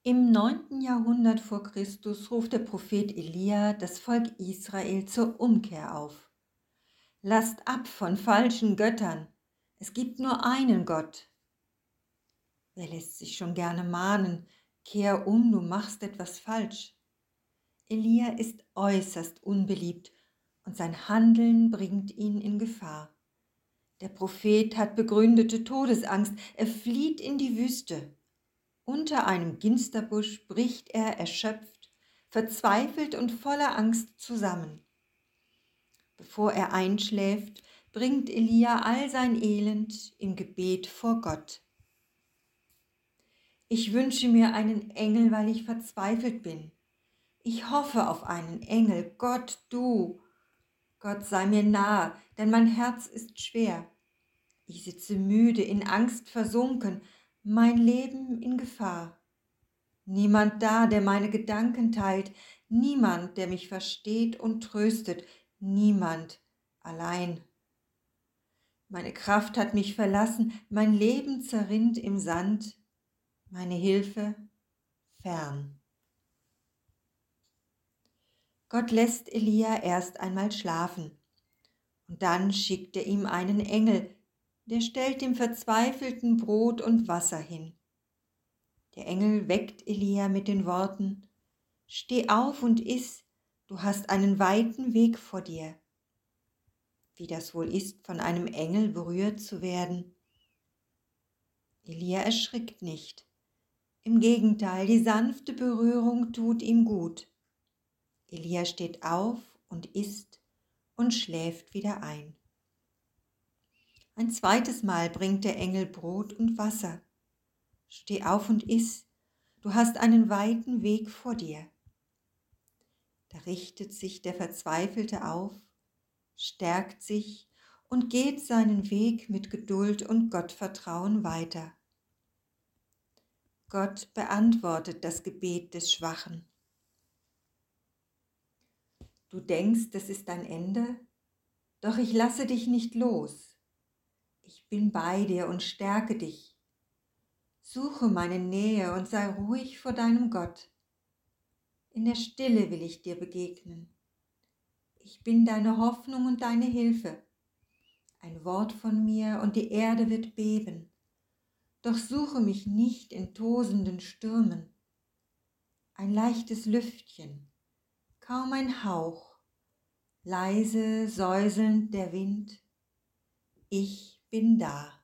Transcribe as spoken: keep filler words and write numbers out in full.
Im neunten Jahrhundert vor Christus ruft der Prophet Elia das Volk Israel zur Umkehr auf. Lasst ab von falschen Göttern, es gibt nur einen Gott. Wer lässt sich schon gerne mahnen, kehr um, du machst etwas falsch. Elia ist äußerst unbeliebt und sein Handeln bringt ihn in Gefahr. Der Prophet hat begründete Todesangst, er flieht in die Wüste. Unter einem Ginsterbusch bricht er erschöpft, verzweifelt und voller Angst zusammen. Bevor er einschläft, bringt Elia all sein Elend im Gebet vor Gott. Ich wünsche mir einen Engel, weil ich verzweifelt bin. Ich hoffe auf einen Engel, Gott, du. Gott sei mir nahe, denn mein Herz ist schwer. Ich sitze müde, in Angst versunken, mein Leben in Gefahr. Niemand da, der meine Gedanken teilt, niemand, der mich versteht und tröstet, niemand allein. Meine Kraft hat mich verlassen, mein Leben zerrinnt im Sand, meine Hilfe fern. Gott lässt Elia erst einmal schlafen, und dann schickt er ihm einen Engel, der stellt dem Verzweifelten Brot und Wasser hin. Der Engel weckt Elia mit den Worten: Steh auf und iss, du hast einen weiten Weg vor dir. Wie das wohl ist, von einem Engel berührt zu werden. Elia erschrickt nicht. Im Gegenteil, die sanfte Berührung tut ihm gut. Elia steht auf und isst und schläft wieder ein. Ein zweites Mal bringt der Engel Brot und Wasser. Steh auf und iss, du hast einen weiten Weg vor dir. Da richtet sich der Verzweifelte auf, stärkt sich und geht seinen Weg mit Geduld und Gottvertrauen weiter. Gott beantwortet das Gebet des Schwachen. Du denkst, es ist dein Ende? Doch ich lasse dich nicht los. Ich bin bei dir und stärke dich. Suche meine Nähe und sei ruhig vor deinem Gott. In der Stille will ich dir begegnen. Ich bin deine Hoffnung und deine Hilfe. Ein Wort von mir und die Erde wird beben. Doch suche mich nicht in tosenden Stürmen. Ein leichtes Lüftchen, kaum ein Hauch, leise säuselnd der Wind. Ich bin da.